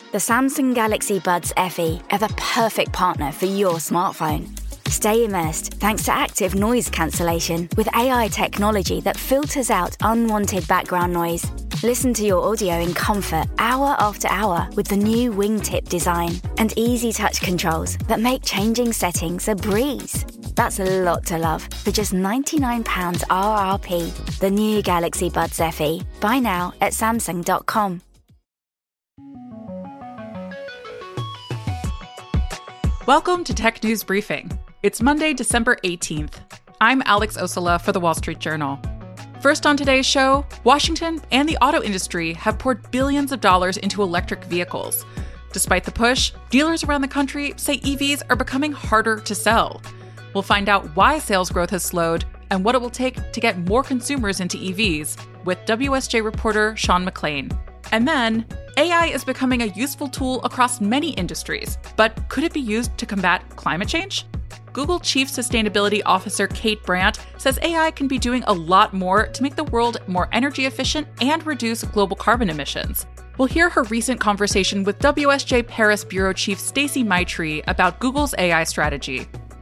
The Samsung Galaxy Buds FE are the perfect partner for your smartphone. Stay immersed thanks to active noise cancellation with AI technology that filters out unwanted background noise. Listen to your audio in comfort hour after hour with the new wingtip design and easy touch controls that make changing settings a breeze. That's a lot to love for just £99 RRP. The new Galaxy Buds FE. Buy now at Samsung.com. Welcome to Tech News Briefing. It's Monday, December 18th. I'm Alex Osola for The Wall Street Journal. First on today's show, Washington and the auto industry have poured billions of dollars into electric vehicles. Despite the push, dealers around the country say EVs are becoming harder to sell. We'll find out why sales growth has slowed and what it will take to get more consumers into EVs with WSJ reporter Sean McLean. And then, AI is becoming a useful tool across many industries, but could it be used to combat climate change? Google Chief Sustainability Officer Kate Brandt says AI can be doing a lot more to make the world more energy efficient and reduce global carbon emissions. We'll hear her recent conversation with WSJ Paris Bureau Chief Stacy Maitrey about Google's AI strategy.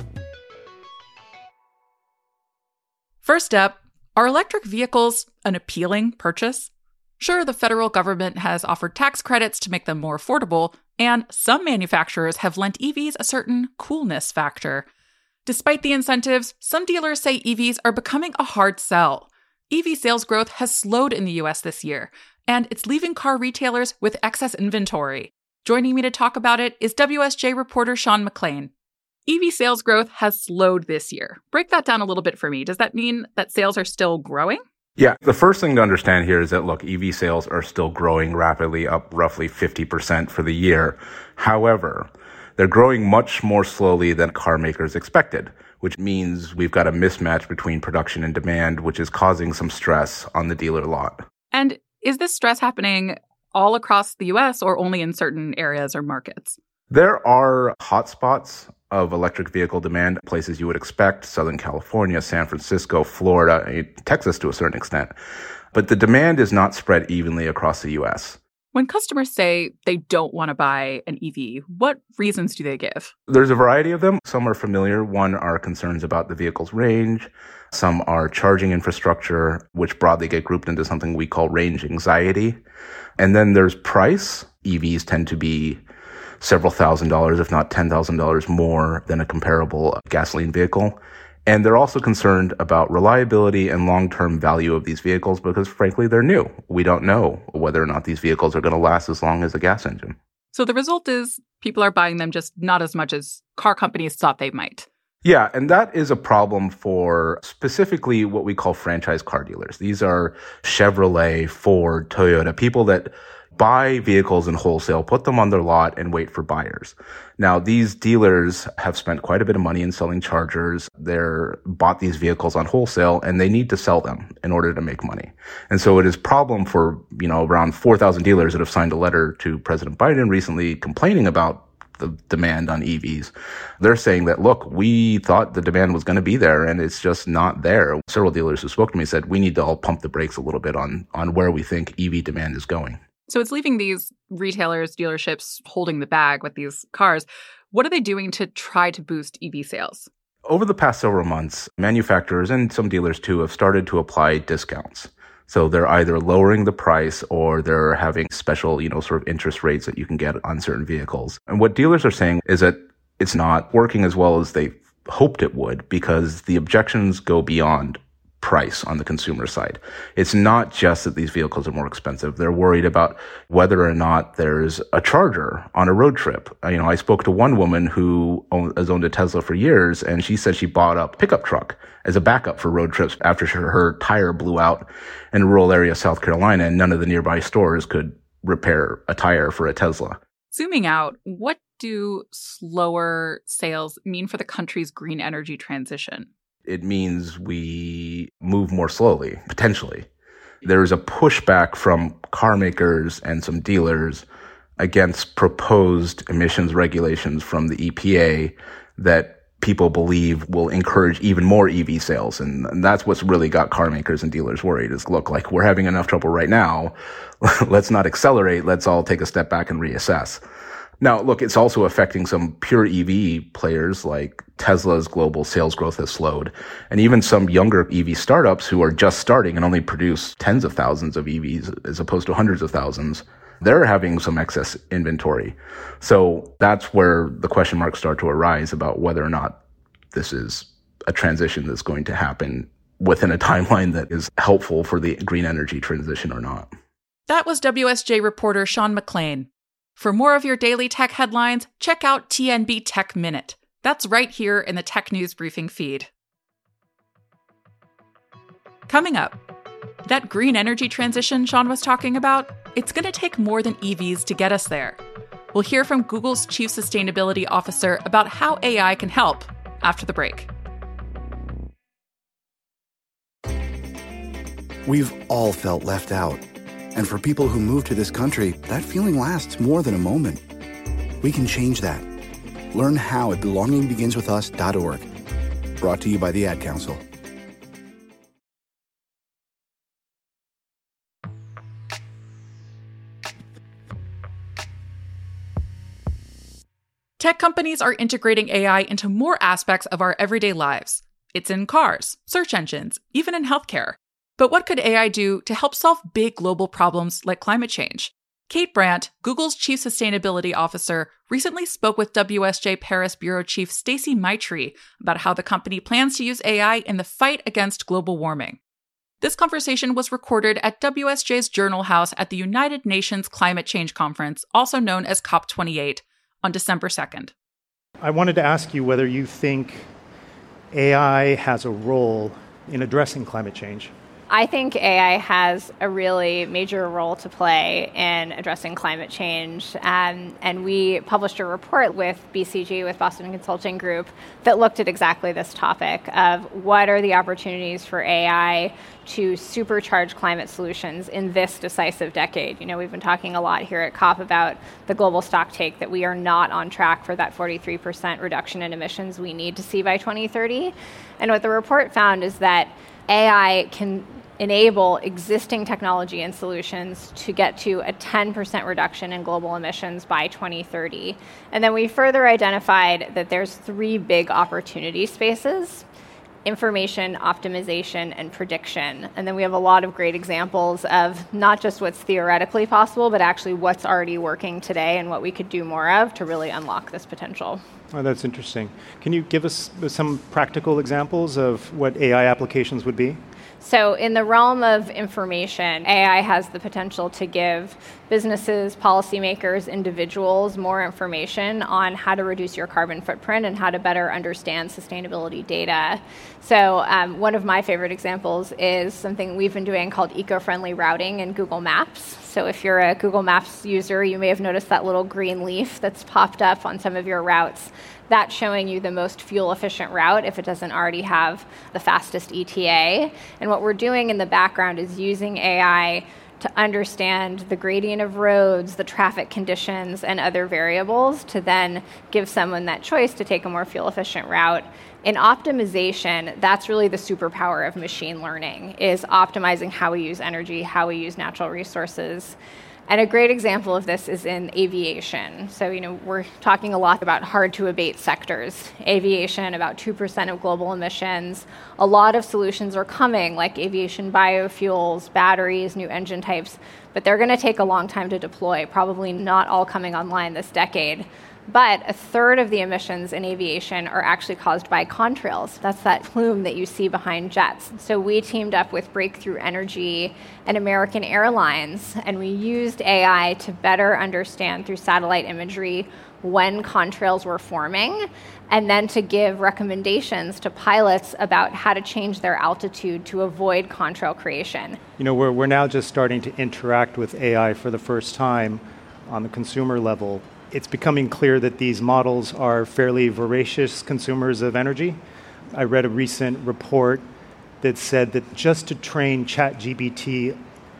First up, are electric vehicles an appealing purchase? Sure, the federal government has offered tax credits to make them more affordable, and some manufacturers have lent EVs a certain coolness factor. Despite the incentives, some dealers say EVs are becoming a hard sell. EV sales growth has slowed in the US this year, and it's leaving car retailers with excess inventory. Joining me to talk about it is WSJ reporter Sean McLean. EV sales growth has slowed this year. Break that down a little bit for me. Does that mean that sales are still growing? Yeah, the first thing to understand here is that, look, EV sales are still growing rapidly, up roughly 50% for the year. However, they're growing much more slowly than car makers expected, which means we've got a mismatch between production and demand, which is causing some stress on the dealer lot. And is this stress happening all across the US or only in certain areas or markets? There are hotspots of electric vehicle demand, places you would expect: Southern California, San Francisco, Florida, Texas to a certain extent. But the demand is not spread evenly across the U.S. When customers say they don't want to buy an EV, what reasons do they give? There's a variety of them. Some are familiar. One are concerns about the vehicle's range. Some are charging infrastructure, which broadly get grouped into something we call range anxiety. And then there's price. EVs tend to be several $1,000s, if not $10,000 more than a comparable gasoline vehicle. And they're also concerned about reliability and long-term value of these vehicles because, frankly, they're new. We don't know whether or not these vehicles are going to last as long as a gas engine. So the result is people are buying them, just not as much as car companies thought they might. Yeah, and that is a problem for specifically what we call franchise car dealers. These are Chevrolet, Ford, Toyota, people that buy vehicles in wholesale, put them on their lot, and wait for buyers. Now, these dealers have spent quite a bit of money in selling chargers. They're bought these vehicles on wholesale, and they need to sell them in order to make money. And so it is a problem for, around 4,000 dealers that have signed a letter to President Biden recently complaining about the demand on EVs. They're saying that, look, we thought the demand was going to be there, and it's just not there. Several dealers who spoke to me said, we need to all pump the brakes a little bit on where we think EV demand is going. So it's leaving these retailers, dealerships holding the bag with these cars. What are they doing to try to boost EV sales? Over the past several months, manufacturers and some dealers too have started to apply discounts. So they're either lowering the price or they're having special, sort of interest rates that you can get on certain vehicles. And what dealers are saying is that it's not working as well as they hoped it would because the objections go beyond price on the consumer side. It's not just that these vehicles are more expensive. They're worried about whether or not there's a charger on a road trip. I spoke to one woman who has owned a Tesla for years, and she said she bought a pickup truck as a backup for road trips after her tire blew out in a rural area of South Carolina, and none of the nearby stores could repair a tire for a Tesla. Zooming out, what do slower sales mean for the country's green energy transition? It means we move more slowly, potentially. There's a pushback from car makers and some dealers against proposed emissions regulations from the EPA that people believe will encourage even more EV sales. And that's what's really got car makers and dealers worried is, look, like we're having enough trouble right now. Let's not accelerate. Let's all take a step back and reassess. Now, look, it's also affecting some pure EV players like Tesla's global sales growth has slowed. And even some younger EV startups who are just starting and only produce tens of thousands of EVs as opposed to hundreds of thousands, they're having some excess inventory. So that's where the question marks start to arise about whether or not this is a transition that's going to happen within a timeline that is helpful for the green energy transition or not. That was WSJ reporter Sean McLean. For more of your daily tech headlines, check out TNB Tech Minute. That's right here in the Tech News Briefing feed. Coming up, that green energy transition Sean was talking about, it's going to take more than EVs to get us there. We'll hear from Google's Chief Sustainability Officer about how AI can help after the break. We've all felt left out. And for people who move to this country, that feeling lasts more than a moment. We can change that. Learn how at belongingbeginswithus.org. Brought to you by the Ad Council. Tech companies are integrating AI into more aspects of our everyday lives. It's in cars, search engines, even in healthcare. But what could AI do to help solve big global problems like climate change? Kate Brandt, Google's Chief Sustainability Officer, recently spoke with WSJ Paris Bureau Chief Stacy Maitre about how the company plans to use AI in the fight against global warming. This conversation was recorded at WSJ's Journal House at the United Nations Climate Change Conference, also known as COP28, on December 2nd. I wanted to ask you whether you think AI has a role in addressing climate change. I think AI has a really major role to play in addressing climate change. And we published a report with BCG, with Boston Consulting Group, that looked at exactly this topic of what are the opportunities for AI to supercharge climate solutions in this decisive decade. You know, we've been talking a lot here at COP about the global stock take, that we are not on track for that 43% reduction in emissions we need to see by 2030. And what the report found is that AI can enable existing technology and solutions to get to a 10% reduction in global emissions by 2030. And then we further identified that there's 3 big opportunity spaces: information, optimization, and prediction. And then we have a lot of great examples of not just what's theoretically possible, but actually what's already working today and what we could do more of to really unlock this potential. Oh, that's interesting. Can you give us some practical examples of what AI applications would be? So in the realm of information, AI has the potential to give businesses, policymakers, individuals more information on how to reduce your carbon footprint and how to better understand sustainability data. So one of my favorite examples is something we've been doing called eco-friendly routing in Google Maps. So if you're a Google Maps user, you may have noticed that little green leaf that's popped up on some of your routes. That's showing you the most fuel-efficient route if it doesn't already have the fastest ETA. And what we're doing in the background is using AI to understand the gradient of roads, the traffic conditions, and other variables to then give someone that choice to take a more fuel-efficient route. In optimization, that's really the superpower of machine learning, is optimizing how we use energy, how we use natural resources. And a great example of this is in aviation. So, we're talking a lot about hard-to-abate sectors. Aviation, about 2% of global emissions. A lot of solutions are coming, like aviation biofuels, batteries, new engine types, but they're going to take a long time to deploy, probably not all coming online this decade. But 1/3 of the emissions in aviation are actually caused by contrails. That's that plume that you see behind jets. So we teamed up with Breakthrough Energy and American Airlines, and we used AI to better understand through satellite imagery when contrails were forming, and then to give recommendations to pilots about how to change their altitude to avoid contrail creation. We're now just starting to interact with AI for the first time on the consumer level. It's becoming clear that these models are fairly voracious consumers of energy. I read a recent report that said that just to train ChatGPT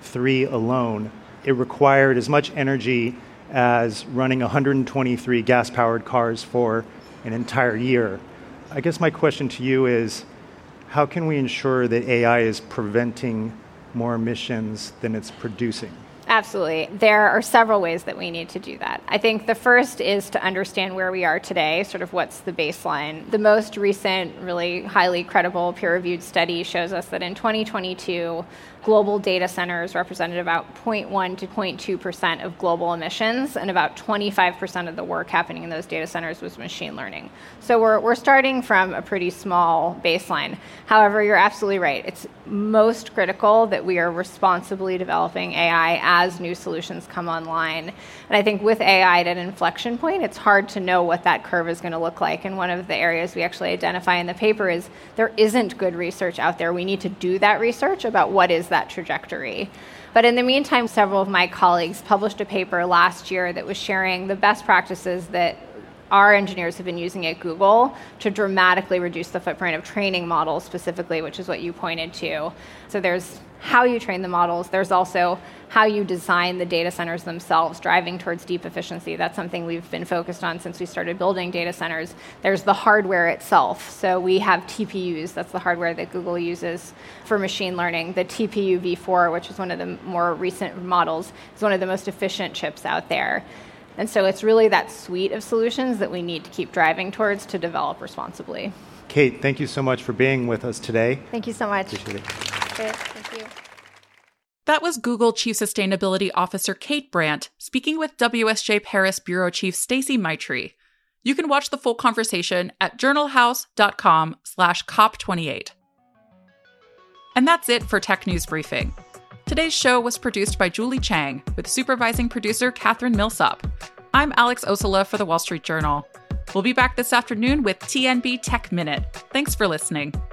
3 alone, it required as much energy as running 123 gas-powered cars for an entire year. I guess my question to you is, how can we ensure that AI is preventing more emissions than it's producing? Absolutely. There are several ways that we need to do that. I think the first is to understand where we are today, sort of what's the baseline. The most recent, really highly credible, peer-reviewed study shows us that in 2022, global data centers represented about 0.1 to 0.2% of global emissions, and about 25% of the work happening in those data centers was machine learning. So we're starting from a pretty small baseline. However, you're absolutely right. It's most critical that we are responsibly developing AI as new solutions come online. And I think with AI at an inflection point, it's hard to know what that curve is going to look like. And one of the areas we actually identify in the paper is there isn't good research out there. We need to do that research about what is that trajectory. But in the meantime, several of my colleagues published a paper last year that was sharing the best practices that our engineers have been using at Google to dramatically reduce the footprint of training models specifically, which is what you pointed to. So there's how you train the models. There's also how you design the data centers themselves, driving towards deep efficiency. That's something we've been focused on since we started building data centers. There's the hardware itself. So we have TPUs. That's the hardware that Google uses for machine learning. The TPU v4, which is one of the more recent models, is one of the most efficient chips out there. And so it's really that suite of solutions that we need to keep driving towards to develop responsibly. Kate, thank you so much for being with us today. Thank you so much. Appreciate it. Thank you. That was Google Chief Sustainability Officer Kate Brandt speaking with WSJ Paris Bureau Chief Stacy Maitre. You can watch the full conversation at journalhouse.com/COP28. And that's it for Tech News Briefing. Today's show was produced by Julie Chang with supervising producer Catherine Millsop. I'm Alex Osola for The Wall Street Journal. We'll be back this afternoon with TNB Tech Minute. Thanks for listening.